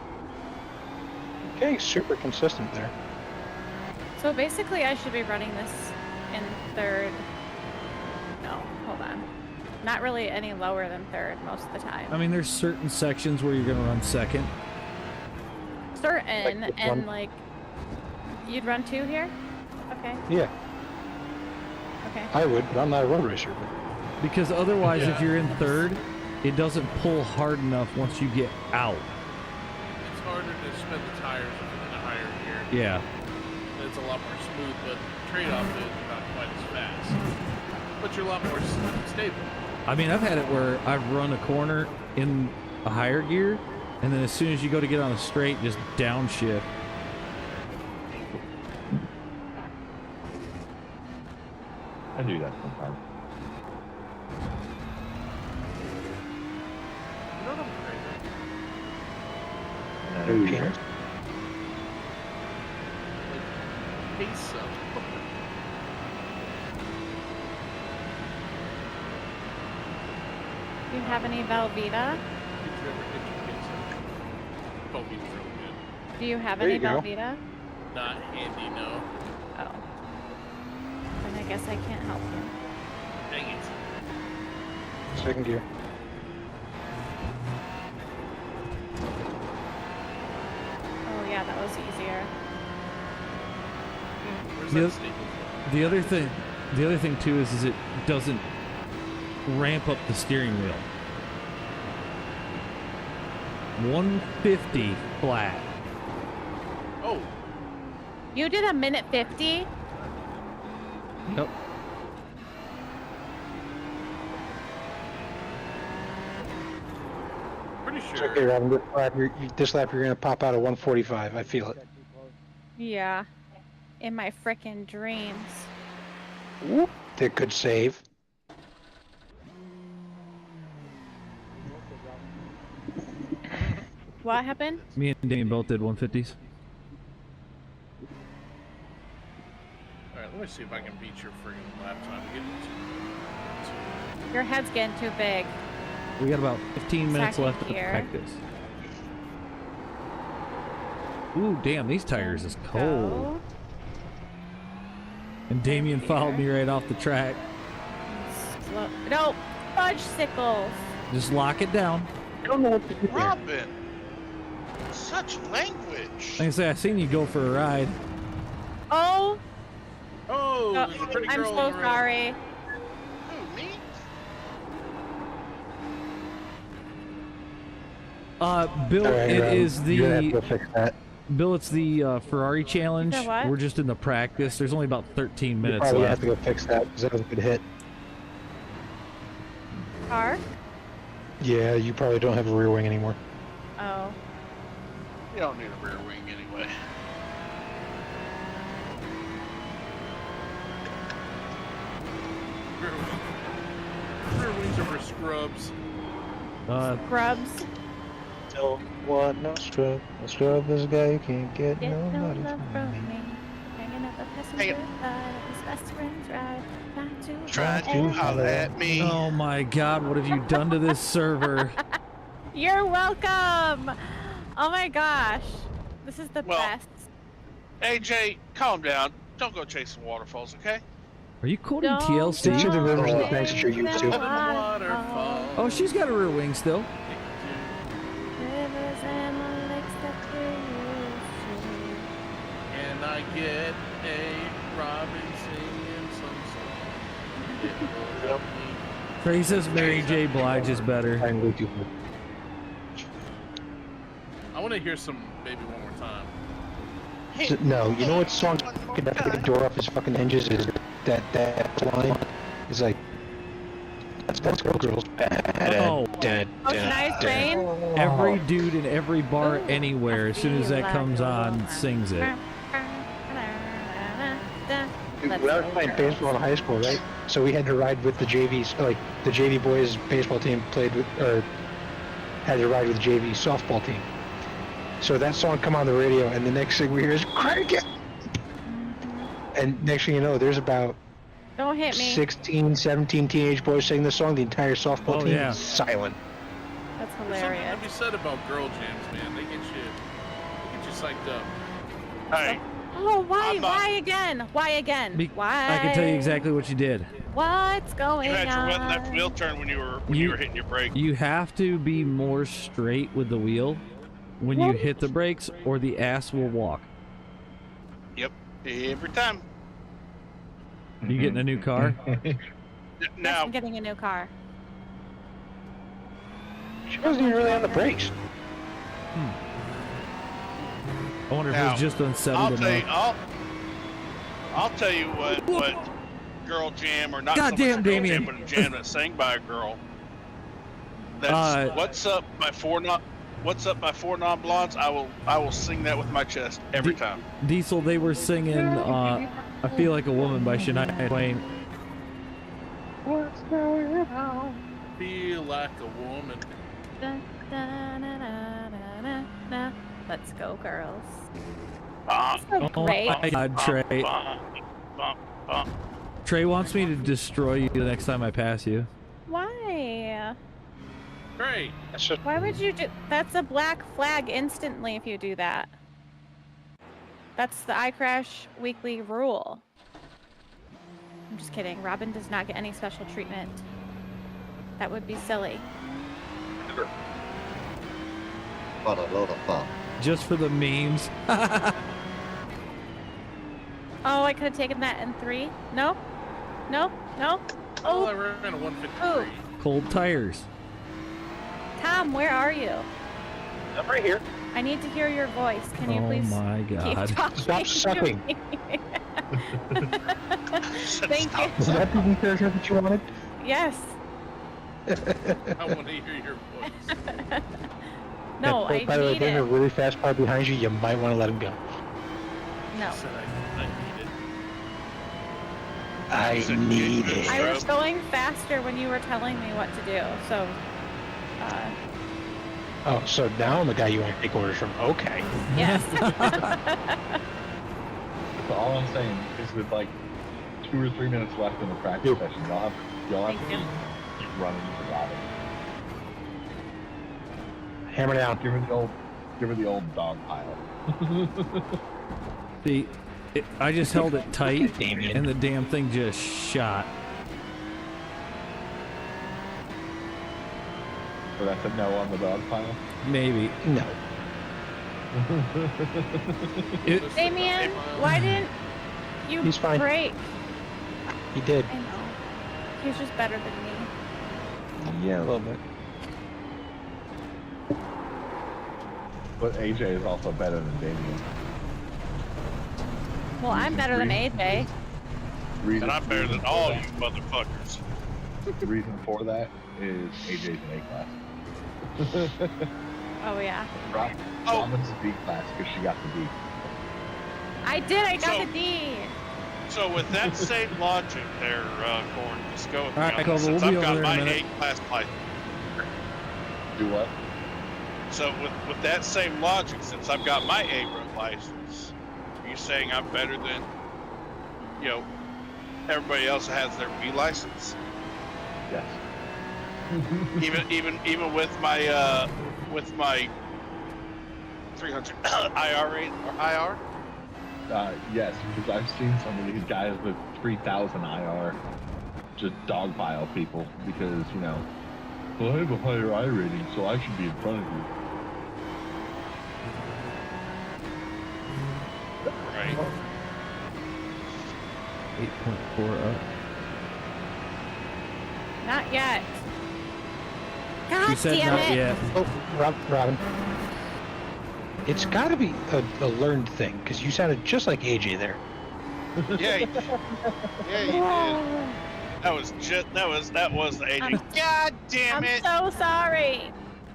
Okay, super consistent there. So basically, I should be running this in third. No, hold on. Not really any lower than third most of the time. I mean, there's certain sections where you're going to run second. Certain, Like this and one. like, you'd run two here? Okay, Yeah, okay. I would, but I'm not a road racer. But Because otherwise, if Yeah. you're in third, it doesn't pull hard enough once you get out. It's harder to spin the tires in a higher gear. Yeah. It's a lot more smooth, but trade-off is you're not quite as fast. But you're a lot more stable. I mean, I've had it where I've run a corner in a higher gear, and then as soon as you go to get on a straight, just downshift. I do that sometimes. You know what I'm crazy? And then I Ooh. do Yeah. Like, queso. Do you have any Velveeta? Did you ever get your queso? Velveeta's really good. Do you have There any you go. Velveeta? Not handy, no. Oh. Then I guess I can't help you. Dang it. second gear. Oh yeah, that was easier. Where's Yep. that staple from? The other thing too is it doesn't ramp up the steering wheel. 150 flat. Oh, You did a minute 50? Yep. pretty It's sure. okay, Robin. This lap you're gonna pop out at 145. I feel it. Yeah. In my frickin' dreams. Whoop. That could save. What happened? Me and Damian both did 150s. Alright, let me see if I can beat your friggin' lap time. We get Your head's getting too big. We got about 15 minutes Second left of gear. practice. Ooh, damn, these tires is cold. Go. And Damien followed me right off the track. Slow. No! Fudge sickles! Just lock it down. Robin! Such language! Like I say, I seen you go for a ride. Oh! Oh, Oh, there's a pretty I'm girl so in the room. sorry. Who, me? Bill, Alright, it Robin, is you're gonna have the to fix that. Bill. It's the Ferrari challenge. The what? We're just in the practice. There's only about 13 You minutes probably have left. to go fix that because that was a good hit. Car? Yeah, you probably don't have a rear wing anymore. Oh. You don't need a rear wing anyway. Rear wings over scrubs. Grubs. Don't want no scrub. No scrub is a guy who can't get Get no nobody love from from me. me. Hanging up the passenger Hey. side of his best friend's ride. Trying to Tried to to holler holler at me. Oh my God! What have you done to this server? You're welcome. Oh my gosh, this is the Well, best. AJ, calm down. Don't go chasing waterfalls, okay? Are you quoting Don't Picture TLC? the rivers go look nice at your chasing YouTube. Waterfall. Oh, she's got a rear wing still. Rivers and lakes that we used And I get a Robin singing some song. It will help me. Trey says Mary J. Blige is better. I'm with you. I want to hear some Baby One More Time. Hey, No, you know what hey, song one more could never get the time. door off his fucking hinges is that line is like that's girls. Oh. to. Ocean Eyes Train. Every dude in every bar Ooh, anywhere, I as soon as feel that like comes a on, woman. sings it. Dude, Let's when I was go, playing girls. baseball in high school, right? So we had to ride with the JVs, like the JV boys baseball team played with, or had to ride with the JV softball team. So that song come on the radio, and the next thing we hear is "Crank it!" And next thing you know, there's about Don't hit me. 16, 17 teenage boys singing the song. The entire softball Oh, team yeah. is silent. That's There's something hilarious. to be said about girl jams, man. They get you psyched up. Hey, Oh, why? I'm not- Why again? Why again? Why? I can tell you exactly what you did. What's going you had your on? left wheel turn when you were hitting your brake. You have to be more straight with the wheel when you hit the brakes, or the ass will walk. Yep, every time. You getting a new car? Yes, Now, I'm getting a new car. She wasn't even really on the brakes. I wonder if Now, it's just I'll unsettled tell you, enough. I'll tell you what girl jam or not so much Goddamn, a girl Damien. jam, but a jam that's sang by a girl. That's what's up by four non blondes. I will sing that with my chest every time. Diesel, they were singing I Feel Like a Woman by Shania Twain. Feel like a woman. Dun, dun, na, na, na, na, na. Let's go, girls. Bah, So Oh great. my god, Trey. bah, bah, bah. Trey wants me to destroy you the next time I pass you. Why? Great. That's just Why would you do? That's a black flag instantly if you do that. That's the iCrash weekly rule. I'm just kidding. Robin does not get any special treatment. That would be silly. What a load of fun. Just for the memes. Oh, I could have taken that in 3. No? No? No? Oh, I Oh, ran a 153. Cold tires. Tom, where are you? I'm right here. I need to hear your voice. Can you Oh please my keep god. talking? Stop to sucking. me? Thank you. Is that the character that you wanted? Yes. I want to hear your voice. No, By I the way, need there's a it. really fast car behind you. You might want to let him go. No. Said I need it. I Is it need good? it. I was going faster when you were telling me what to do, so. Oh, so now I'm the guy you want to take orders from. Okay. Yes. So all I'm saying is with like 2 or 3 minutes left in the practice Yep. session, you'll have Thank to you. keep running for Robin. Hammer down. Give her the old dog pile. I just held it tight, Damien. and the damn thing just shot. So that's a no on the dog pile. Maybe. No. It, Just Damien, about why didn't you He's fine. break? He did. I know. He's just better than me. Yeah, a little bit. But AJ is also better than Damien. Well, I'm better than AJ. And I'm better than all you motherfuckers. The reason for that is AJ's in A class. Oh, yeah. Oh. Robin's B class because she got the D. I did. I got So- the D. So with that same logic there, Corn, just go with me All right, on Cobble, this, since we'll be I've over got there in a my minute. A-class license. Do what? So with that same logic, since I've got my A-road license, are you saying I'm better than, everybody else that has their B license? Yes. even with my 300 IR rate or IR. Yes, because I've seen some of these guys with 3,000 IR just dogpile people because, you know, well, I have a higher I rating, so I should be in front of you. Right. 8.4 up. Not yet. God She said damn not it. yet. Oh, Robin. It's got to be a learned thing because you sounded just like AJ there. Yeah, you did. That was the agent. God damn I'm it! so sorry.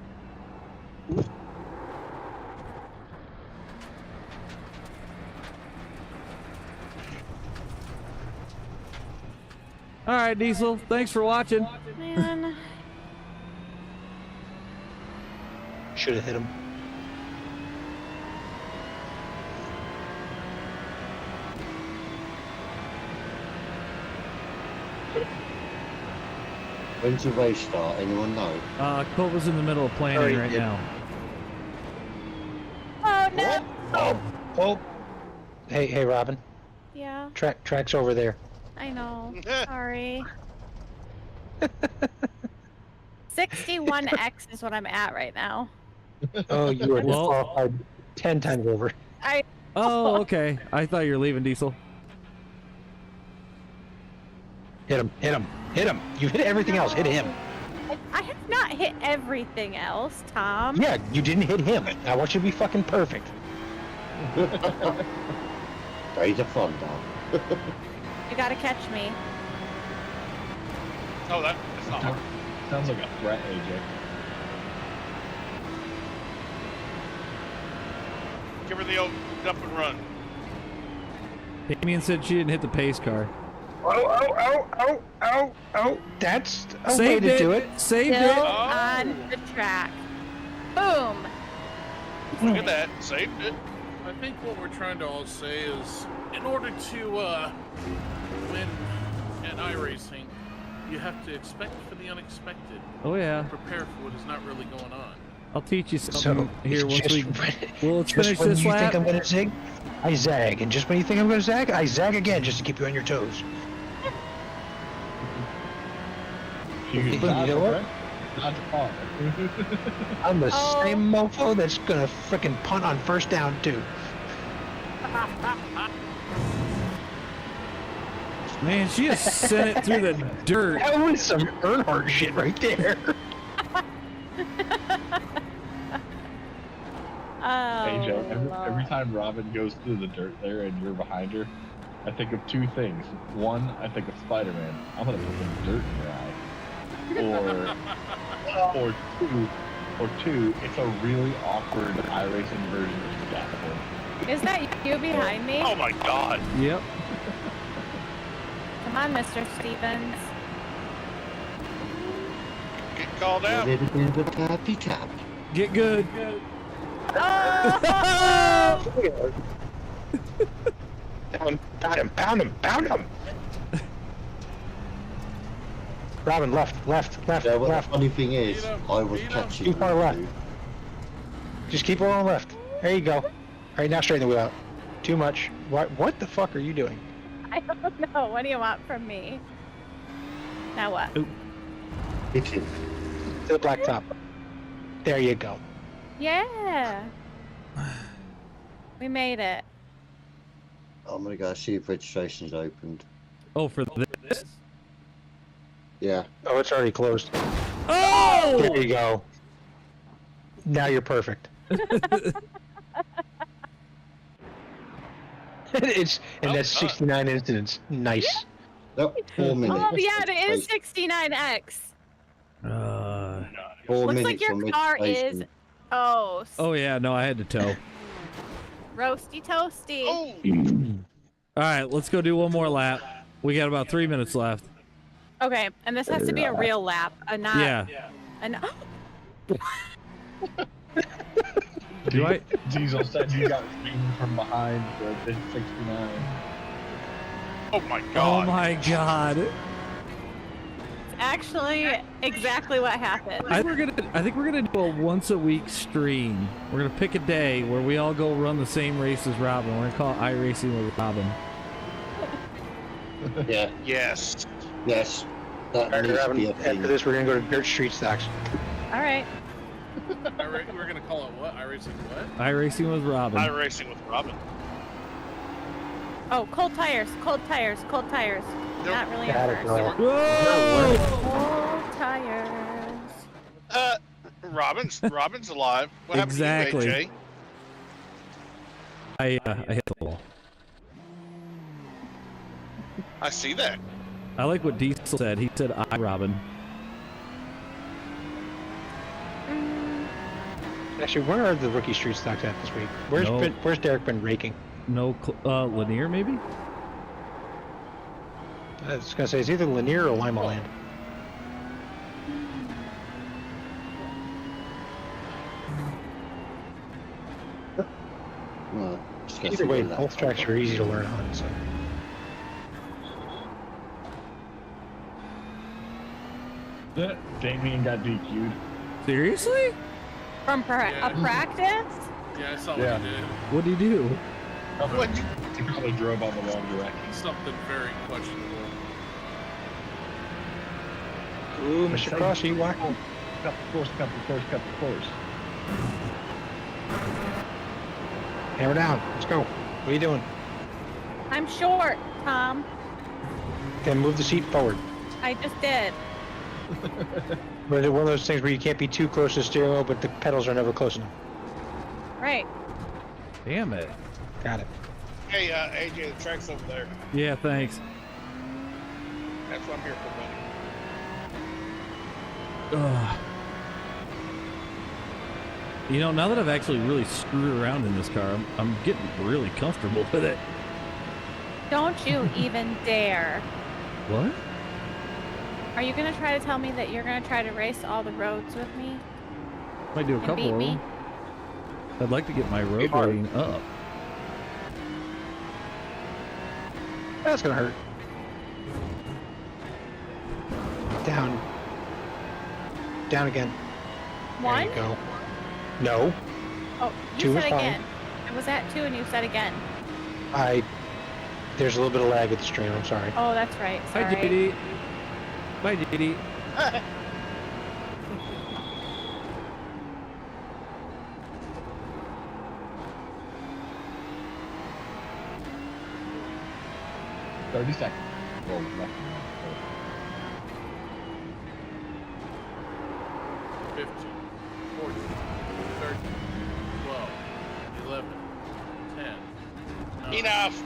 All right, Diesel. Thanks for watching. Man. Should have hit him. When's the race start? Anyone know? Kova's in the middle of planning Already right did. now. Oh no. Oh. Hey, Robin. Yeah, Track's over there. I know. Sorry. 61X is what I'm at right now. Oh, you are Well- disqualified 10 times over. Oh, okay. I thought you were leaving, Diesel. Hit him. You hit everything else. Hit him. I have not hit everything else, Tom. Yeah, you didn't hit him. I want you to be fucking perfect. Days of fun, dog. You gotta catch me. Oh, that's not hard. Sounds like a threat, AJ. Give her the old dump and run. Damien said she didn't hit the pace car. Oh. That's a way Saved to it. do it. Saved Still it. on the track. Boom. Look at that. Saved it. I think what we're trying to all say is, in order to win at iRacing, you have to expect for the unexpected. Oh yeah. Prepare for what is not really going on. I'll teach you something So here once just, we. Well, let's just finish when this you lap. think I'm gonna zig, I zag, and just when you think I'm gonna zag, I zag again just to keep you on your toes. You You know what? Not far. I'm the Oh. same mofo that's gonna frickin' punt on first down too. Man, she just sent it through the dirt. That was some Earnhardt shit right there. Oh, Hey Joe, every Lord. time Robin goes through the dirt there and you're behind her, I think of two things. One, I think of Spider-Man. I'm gonna put some dirt in your eye. Or two, it's a really awkward iRacing version of Scaffold. Is that you behind me? Oh my God. Yep. Come on, Mr. Stevens. Get called out. A little bit of a tappy tap. Get good. Oh! Pound him. Robin, left. So what the funny thing is, Beat 'em, I was beat 'em. catching Too far you. left. Just keep going left. There you go. All right, now straighten the wheel out. Too much. What the fuck are you doing? I don't know. What do you want from me? Now what? Hit him. To the black top. There you go. Yeah. We made it. I'm gonna go see if registration's opened. Oh, for this. Yeah. Oh, it's already closed. Oh! There you go. Now you're perfect. That's Oh, 69 incidents. Nice. Nope, 4 minutes. Oh, yeah, it is 69X. 4 Looks minutes like your on car is. registration. Oh, Oh yeah, no, I had to tow. roasty toasty. Oh, All right, let's go do one more lap. We got about 3 minutes left. Okay, and this has to be a real lap, not. Yeah. Do I? Diesel said you got beaten from behind the 69. oh my Oh God. my God. actually exactly what happened. I think we're gonna do a once a week stream. We're gonna pick a day where we all go run the same race as Robin. We're gonna call it iRacing with Robin. Yeah. Yes. Yes. That Alright, needs to Robin, be a after thing. this, we're gonna go to Dirt Street Stocks. All right. We're gonna call it what? iRacing what? iRacing with Robin. iRacing with Robin. Oh, cold tires, cold tires, cold tires. Nope. Not really Got at it, first. girl. Whoa! Cold tires. Robin's alive. What Exactly. happened to you, AJ? I hit the wall. I see that. I like what Diesel said. He said, "I Robin." Actually, where are the rookie Street Stocks at this week? No. Where's Derek been raking? No, Lanier maybe. I was gonna say it's either Lanier or Lima Land. Well, just gotta Either way, figure that both out. tracks are easy to learn on. So Damien got DQ'd. Seriously? From Yeah. a practice? Yeah, I saw Yeah. what he did. What'd he do? He probably drove on the wrong direction. Something very questionable. ooh, Mr. Cross, are you walking? Cut the course, cut the course, cut the course. Hammer down. Let's go. What are you doing? I'm short, Tom. Okay, move the seat forward. I just did. But one of those things where you can't be too close to the steering wheel, but the pedals are never close enough. Right. Damn it. Got it. Hey, AJ, the track's over there. Yeah, thanks. That's what I'm here for, buddy. Ugh. You know, now that I've actually really screwed around in this car, I'm getting really comfortable with it. Don't you even dare. What? Are you gonna try to tell me that you're gonna try to race all the roads with me? Might do a And couple beat of me? them. I'd like to get my road hard. rating up. That's gonna hurt. Down. Down again. One? There you go. No. Oh, Two you is said fine. again. I was at 2 and you said again. There's a little bit of lag with the stream. I'm sorry. Oh, that's right. Hi, Sorry. JD. Bye, JD. $30 seconds. Well, left. 15, 14, 13, 12, 11, 10. 9, Enough.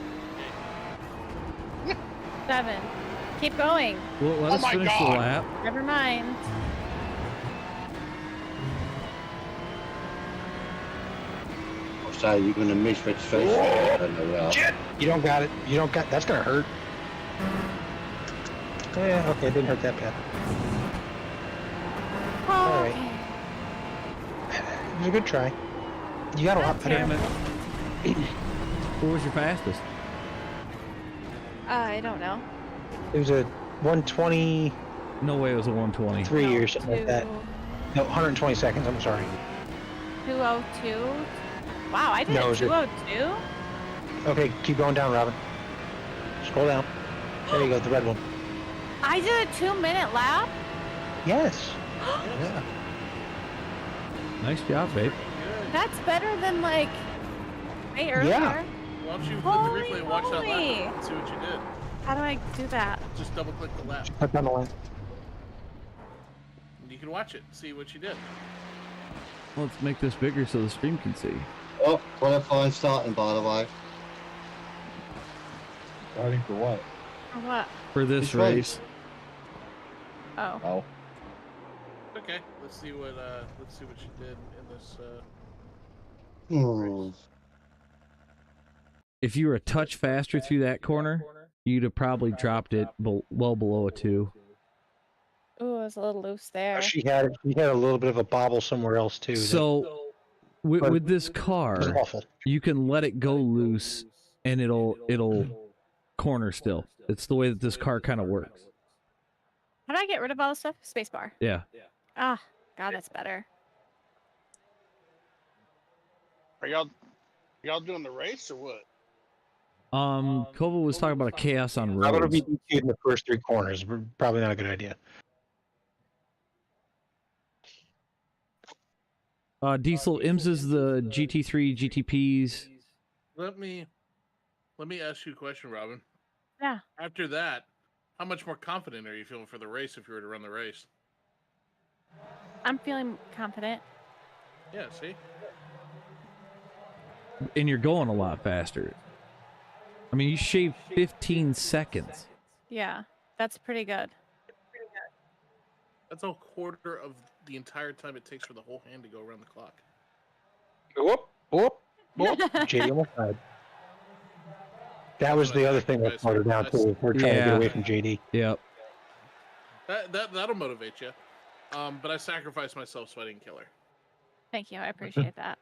7. Keep going. Well, let Oh us my finish the God. lap. Never mind. So you're going to miss registration. I don't know that. Shit. You don't got it. You don't got. That's gonna hurt. Yeah. Okay. It didn't hurt that bad. All right. Okay. It was a good try. You got a lot better. Damn it. What was your fastest? I don't know. It was a 123 No way it was a 120. or something like that. No, 120 seconds. I'm sorry. 202. Wow, I did No, a is it- 202. Okay, keep going down, Robin. Scroll down. There you go, the red one. I did a 2-minute lap. Yes. Yeah. Nice job, babe. Good. That's better than like way earlier. Yeah. Why don't you hit Holy the replay and watch that moly. lap and see what you did? How do I do that? Just double click the lap. Click on the line. And you can watch it, see what you did. Let's make this bigger so the stream can see. Oh, qualifying starting, by the way. Starting for what? Or what? For this Which race? race. Oh. Oh. Okay, let's see what you did in this. Hmm. If you were a touch faster through that corner, you'd have probably dropped it well below a 2. Ooh, it was a little loose there. She had a little bit of a bobble somewhere else too. So, with this car, That was awful. you can let it go loose, and it'll corner still. It's the way that this car kind of works. How do I get rid of all this stuff? Spacebar. Yeah. Ah, God, that's better. Are y'all doing the race or what? Kova was talking about a chaos on I'm going to roads. be DQ'd in the first 3 corners. Probably not a good idea. Diesel IMSs the GT3 GTPs. Let me ask you a question, Robin. Yeah. After that, how much more confident are you feeling for the race if you were to run the race? I'm feeling confident. Yeah, see? And you're going a lot faster. I mean, you shaved 15 seconds. Yeah, that's pretty good. That's a quarter of the entire time it takes for the whole hand to go around the clock. Whoop, whoop, whoop. JD almost died. That was the other thing that slowed her down too. We're trying to get away from JD. Yep. That'll motivate you. But I sacrificed myself so I didn't kill her. Thank you. I appreciate that.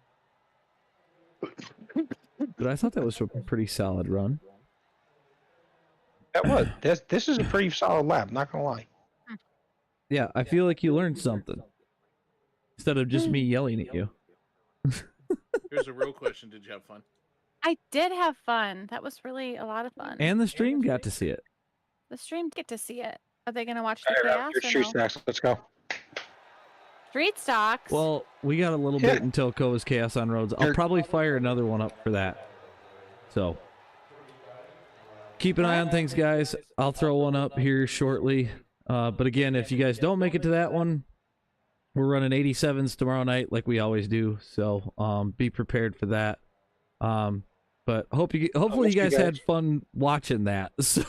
But I thought that was a pretty solid run. That was. This is a pretty solid lap, not going to lie. Yeah, I feel like you learned something. Instead of just me yelling at you. Here's a real question. Did you have fun? I did have fun. That was really a lot of fun. And the stream got to see it. The stream get to see it. Are they going to watch the chaos? Here's or Street no? Stocks. Let's go. Street stocks. Well, we got a little bit until Kova's Chaos on Roads. I'll probably fire another one up for that. So, keep an eye on things, guys. I'll throw one up here shortly. But again, if you guys don't make it to that one, we're running 87s tomorrow night like we always do. So, be prepared for that. But hopefully you guys had fun watching that. So,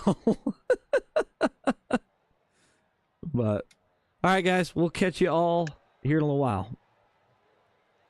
but all right, guys, we'll catch you all here in a little while.